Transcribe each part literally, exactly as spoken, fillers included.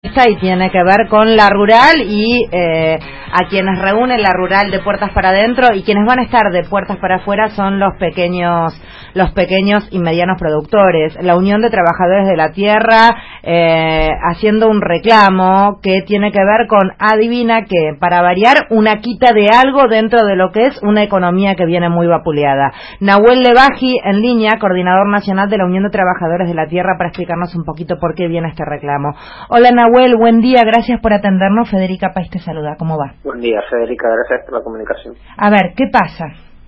Y tiene que ver con la rural y eh, a quienes reúne la rural de puertas para adentro, y quienes van a estar de puertas para afuera son los pequeños los pequeños y medianos productores. La Unión de Trabajadores de la Tierra eh, haciendo un reclamo que tiene que ver con, adivina que, para variar, una quita de algo dentro de lo que es una economía que viene muy vapuleada. Nahuel Levaji en línea, coordinador nacional de la Unión de Trabajadores de la Tierra, para explicarnos un poquito por qué viene este reclamo. Hola Nahuel, buen día, gracias por atendernos. Federica País te saluda, ¿cómo va? Buen día, Federica, gracias por la comunicación. A ver, ¿qué pasa?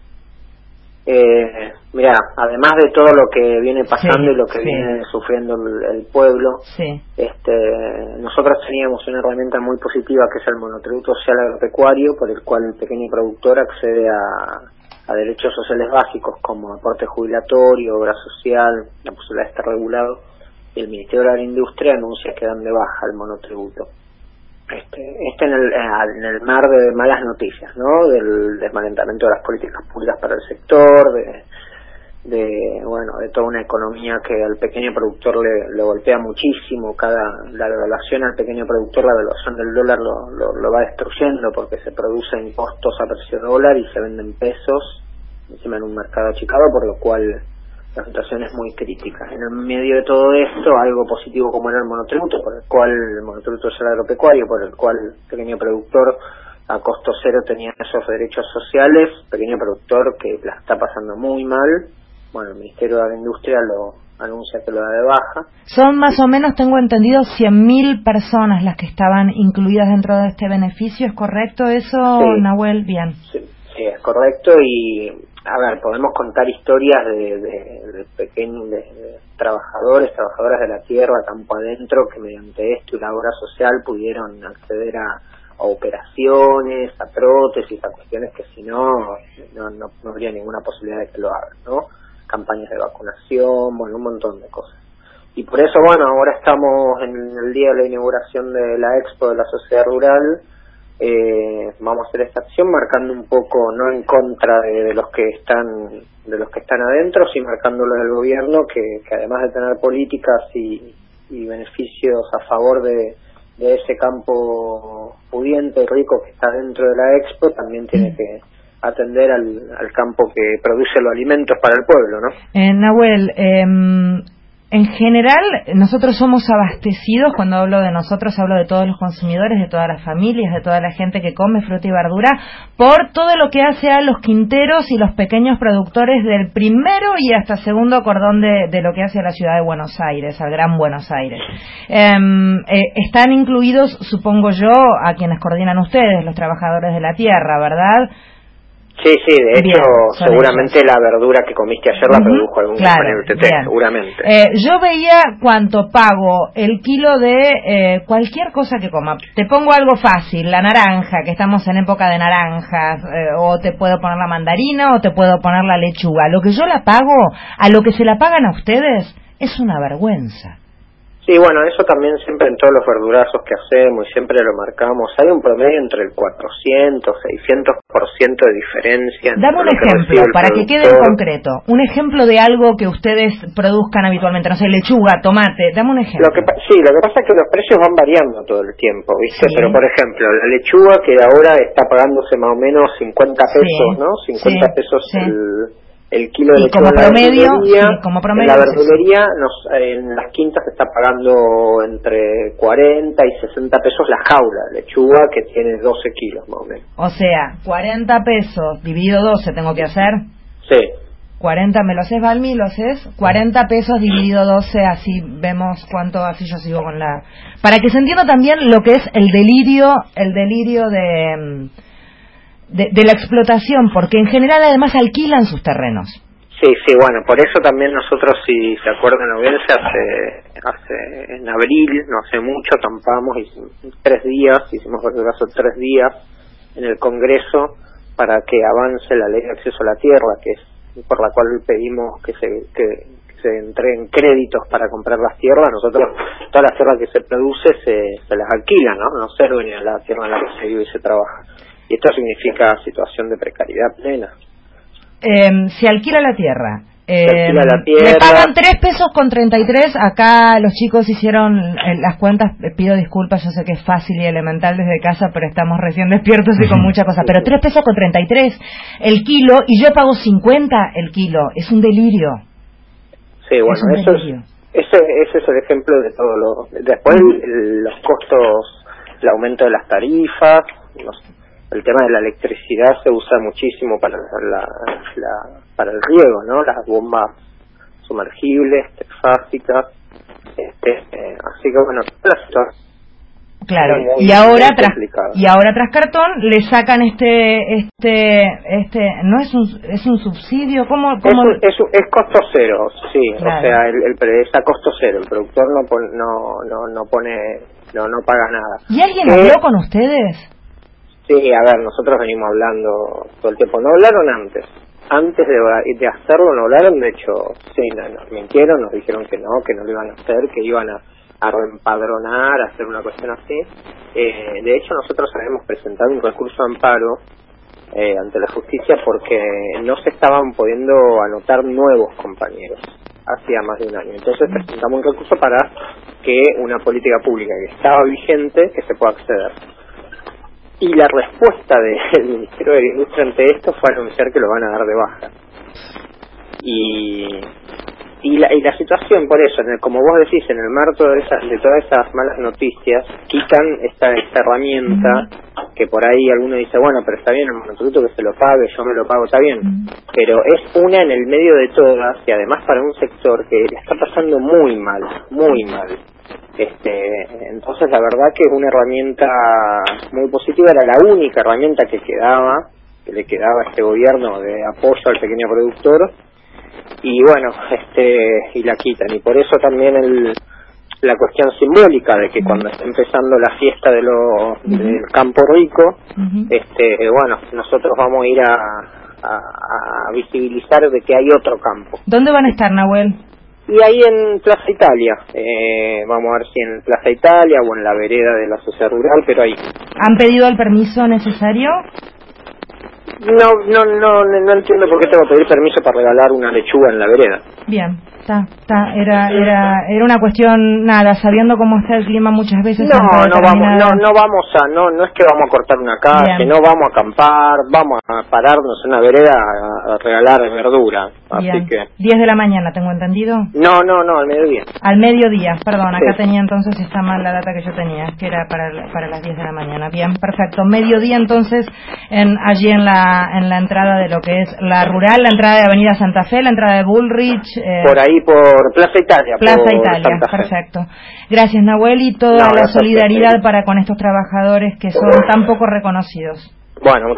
Eh, mira, además de todo lo que viene pasando sí, y lo que sí. viene sufriendo el, el pueblo, sí. este, nosotros teníamos una herramienta muy positiva que es el monotributo social agropecuario, por el cual el pequeño productor accede a, a derechos sociales básicos como aporte jubilatorio, obra social, la posibilidad de estar regulado, y el Ministerio de Agroindustria anuncia que dan de baja el monotributo. Este, este en el, en el mar de malas noticias, ¿no? Del desmantelamiento de las políticas públicas para el sector, de, de bueno, de toda una economía que al pequeño productor le, le golpea muchísimo. Cada la devaluación al pequeño productor, la devaluación del dólar lo, lo, lo va destruyendo, porque se producen costos a precio dólar y se venden pesos encima en un mercado achicado, por lo cual la situación es muy crítica. En el medio de todo esto, algo positivo como era el monotributo, por el cual el monotributo social agropecuario, por el cual el pequeño productor a costo cero tenía esos derechos sociales, pequeño productor que la está pasando muy mal. Bueno, el Ministerio de Agroindustria lo anuncia que lo da de baja. Son más o menos, tengo entendido, cien mil personas las que estaban incluidas dentro de este beneficio, ¿es correcto eso, sí, Nahuel? Bien. Sí, sí, es correcto. Y a ver, podemos contar historias de, de, de pequeños de, de trabajadores, trabajadoras de la tierra, campo adentro, que mediante esto y la obra social pudieron acceder a, a operaciones, a prótesis, a cuestiones que si no, no, no, no habría ninguna posibilidad de que lo hagan, ¿no? Campañas de vacunación, bueno, un montón de cosas. Y por eso, bueno, ahora estamos en el día de la inauguración de la Expo de la Sociedad Rural. Eh, vamos a hacer esta acción marcando un poco, no en contra de, de los que están de los que están adentro, sino marcándolo del gobierno, que, que además de tener políticas y, y beneficios a favor de, de ese campo pudiente y rico que está dentro de la Expo, también tiene que atender al, al campo que produce los alimentos para el pueblo, ¿no? Eh, Nahuel, eh... En general, nosotros somos abastecidos. Cuando hablo de nosotros, hablo de todos los consumidores, de todas las familias, de toda la gente que come fruta y verdura, por todo lo que hace a los quinteros y los pequeños productores del primero y hasta segundo cordón de, de lo que hace a la ciudad de Buenos Aires, al Gran Buenos Aires. Eh, eh, están incluidos, supongo yo, a quienes coordinan ustedes, los trabajadores de la tierra, ¿verdad? Sí, sí, de hecho, bien, seguramente ellos. La verdura que comiste ayer la uh-huh, produjo algún claro, compañero del T T, seguramente. Eh, yo veía cuánto pago el kilo de eh, cualquier cosa que coma. Te pongo algo fácil, la naranja, que estamos en época de naranjas, eh, o te puedo poner la mandarina, o te puedo poner la lechuga. Lo que yo la pago, a lo que se la pagan a ustedes, es una vergüenza. Sí, bueno, eso también siempre en todos los verdurazos que hacemos y siempre lo marcamos. Hay un promedio entre el cuatrocientos, seiscientos por ciento de diferencia. Dame un ejemplo, para que quede en concreto. Un ejemplo de algo que ustedes produzcan habitualmente. No sé, lechuga, tomate. Dame un ejemplo. Lo que, sí, lo que pasa es que los precios van variando todo el tiempo, ¿viste? Sí. Pero, por ejemplo, la lechuga que ahora está pagándose más o menos cincuenta pesos, sí. ¿no? cincuenta sí. pesos sí. el... el kilo de y lechuga como en la promedio, verdulería, sí, como promedio, en la verdulería nos, en las quintas se está pagando entre cuarenta y sesenta pesos la jaula de lechuga, que tiene doce kilos más o menos. O sea, cuarenta pesos dividido doce tengo que hacer. Sí. cuarenta, ¿me lo haces, Valmi? ¿Lo haces? cuarenta pesos dividido doce, así vemos cuánto, así yo sigo con la... Para que se entienda también lo que es el delirio, el delirio de... De, de la explotación, porque en general además alquilan sus terrenos. Sí, sí, bueno, por eso también nosotros, si se acuerdan la audiencia, hace, hace en abril, no hace mucho, acampamos, hicimos tres días, hicimos verdurazo tres días en el Congreso para que avance la ley de acceso a la tierra, que es por la cual pedimos que se que, que se entreguen créditos para comprar las tierras. Nosotros, todas las tierras que se produce se, se las alquilan, ¿no? No ser dueño de la tierra en la que se vive y se trabaja. Y esto significa situación de precariedad plena. Eh, se alquila la tierra. Eh, le pagan tres pesos con treinta y tres. Acá los chicos hicieron eh, las cuentas. Pido disculpas, yo sé que es fácil y elemental desde casa, pero estamos recién despiertos y con mucha cosa. Pero tres pesos con treinta y tres el kilo, y yo pago cincuenta el kilo. Es un delirio. Sí, bueno, es eso delirio. es ese, ese es el ejemplo de todo lo. Después el, los costos, el aumento de las tarifas, los, el tema de la electricidad se usa muchísimo para la, la para el riego, ¿no? Las bombas sumergibles, trifásicas, este, eh, así que bueno, la situación. Claro, muy, y ahora tras y ahora tras cartón le sacan este este este no es un es un subsidio, ¿cómo, cómo? Es, un, es, un, es costo cero, sí, claro. O sea, el, el es a costo cero, el productor no pone, no no no pone no no paga nada. ¿Y alguien eh, habló con ustedes? Sí, a ver, nosotros venimos hablando todo el tiempo. No hablaron antes. Antes de, de hacerlo no hablaron, de hecho, sí, no, nos mintieron, nos dijeron que no, que no lo iban a hacer, que iban a, a reempadronar, a hacer una cuestión así. Eh, de hecho, nosotros habíamos presentado un recurso de amparo eh, ante la justicia porque no se estaban pudiendo anotar nuevos compañeros hacía más de un año. Entonces presentamos un recurso para que una política pública que estaba vigente, que se pueda acceder. Y la respuesta del Ministerio de la Industria ante esto fue anunciar que lo van a dar de baja. Y y la, y la situación, por eso, en el, como vos decís, en el marco de, esa, de todas esas malas noticias, quitan esta, esta herramienta que por ahí alguno dice, bueno, pero está bien el monotributo que se lo pague, yo me lo pago, está bien. Pero es una en el medio de todas, y además para un sector que le está pasando muy mal, muy mal. Este, entonces la verdad que es una herramienta muy positiva, era la única herramienta que quedaba, que le quedaba a este gobierno de apoyo al pequeño productor, y bueno, este, y la quitan, y por eso también el, la cuestión simbólica de que cuando está empezando la fiesta de lo, del Campo Rico, este, bueno, nosotros vamos a ir a, a, a visibilizar de que hay otro campo. ¿Dónde van a estar, Nahuel? Y ahí en Plaza Italia, eh, vamos a ver si en Plaza Italia o en la vereda de la sociedad rural, pero ahí. ¿Han pedido el permiso necesario? No, no, no, no entiendo por qué tengo que pedir permiso para regalar una lechuga en la vereda. Bien, está, está, era, era, era una cuestión, nada, sabiendo cómo está el clima muchas veces. No, no vamos, no, no vamos a, no, no es que vamos a cortar una calle, Bien. no vamos a acampar, vamos a pararnos en una vereda a, a regalar verdura, así Bien. que. diez de la mañana, ¿tengo entendido? No, no, no, al mediodía. Al mediodía, perdón, acá sí. tenía entonces, está mal la data que yo tenía, que era para, para las diez de la mañana. Bien, perfecto, mediodía entonces, en, allí en la, en la entrada de lo que es la rural, la entrada de Avenida Santa Fe, la entrada de Bullrich. Eh, por ahí, por Plaza Italia. Plaza por Italia, Santa Fe. Perfecto. Gracias, Nahuel, y toda no, la solidaridad para con estos trabajadores que son tan poco reconocidos. Bueno,